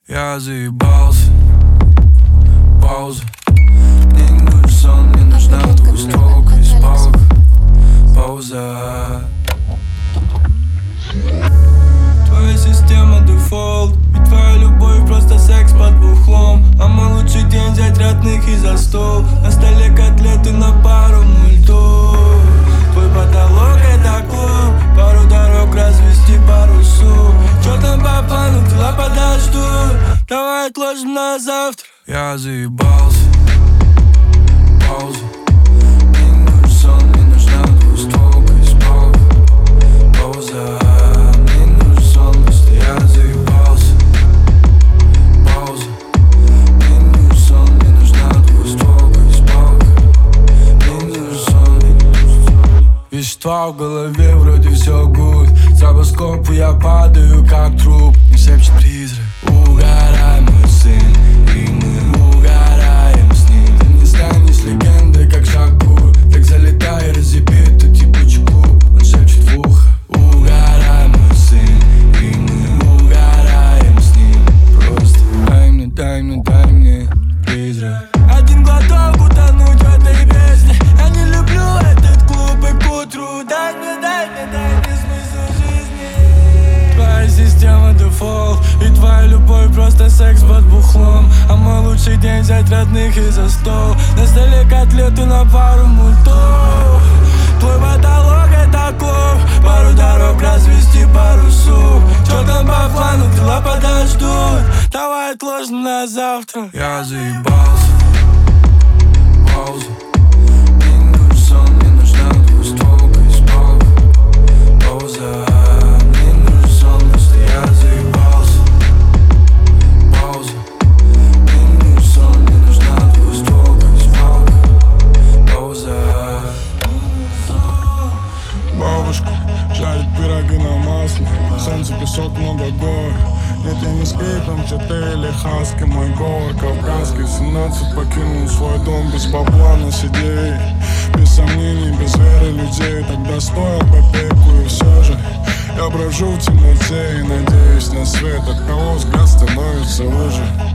Я заебался. Пауза. Мне не нужен сон, мне нужна двустволка из палок. Пауза. Твоя система дефолт, и твоя любовь просто секс под бухлом. А мой лучший день взять родных и за стол. На столе котлеты на пару мультов. Твой потолок это клуб, пару дорог развести парусу. Чё там по плану, дела подождут. Давай отложим на завтра. Я заебался. Пауза. Мне не нужен сон, мне нужна двустволка из палок. Пауза. Мне не нужен сон, просто я заебался. Пауза. Мне не нужен сон, мне нужна двустволка из палок. Мне не нужен сон, мне не нужен сон. Вещества в голове, вроде все гуд. С небоскопа я падаю, как труп. Не шепчет призрак. Угорай, мой сын, и мы угораем с ним. Ты не станешь легендой, как Шакур. Так залетай и разъеби эту типучку. Он шепчет в ухо. Угорай, мой сын, и мы угораем с ним. Просто дай мне, дай мне, дай мне призрак. Один глоток утонуть в этой бездне. Я не люблю этот клуб и к утру. Дай мне смысл жизни. Твоя система дефолт, и твоя любовь просто секс под бухлом. А мой лучший день взять родных и за стол. На столе котлеты на пару мультов. Твой потолок это клуб, пару дорог развести парусу. Чё там по плану, дела подождут. Давай отложим на завтра. Я заебался. Пауза. Мне не нужен сон, мне нужна двустволка из палок. Пауза. Мне не нужен сон, просто я заебался. Пауза. Мне не нужен сон, мне нужна двустволка из палок. Пауза. Бабушка жарит пироги на масле. Солнце, песок, много гор. Нет, я не скриптом, ЧТ или хаски. Мой говор кавказский. 17 покинул свой дом без бабла на сидей. Без сомнений, без веры людей. Тогда стоит копейку, и все же я брожу в темноте и надеюсь на свет. От кого взгляд становится уже.